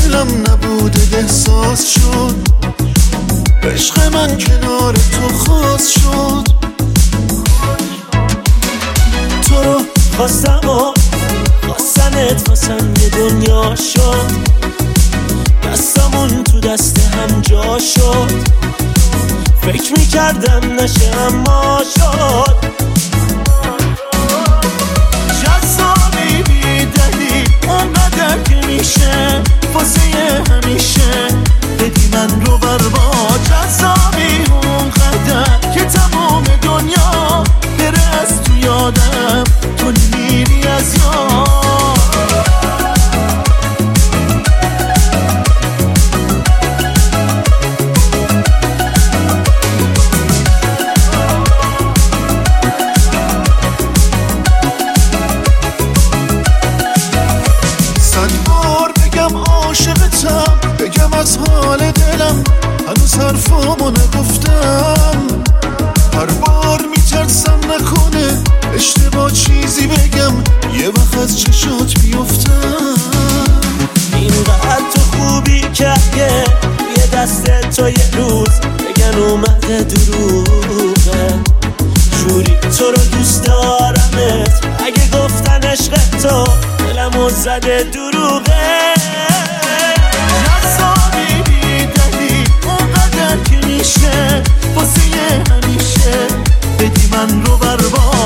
دلم نبوده احساس شد، عشق من کنار تو خاص شد. تو رو خواستم و خواستنت واسم یه دنیا شد، دستمون تو دست هم جا شد، فکر میکردم نشه اما شد. جذابی بیدلی اونقدر که میشه واسه همیشه بدی من رو برباد. جذابی اونقدر که تمام دنیا بره از تو یادم، تو نمیری از یاد. عاشقتم بگم از حال دلم، هنوز حرفامو نگفتم. هر بار میترسم نکنه اشتباه چیزی بگم، یه وقت از چشات بیفتم. اینقدر تو خوبی که یه دست تو یه روز بگن اومده دروغه، جوری تو رو دوست دارمت اگه گفتن عشق تو دلمو زده دروغه. جذابی بیدلی اونقدر که میشه واسه همیشه بدی من رو برباد.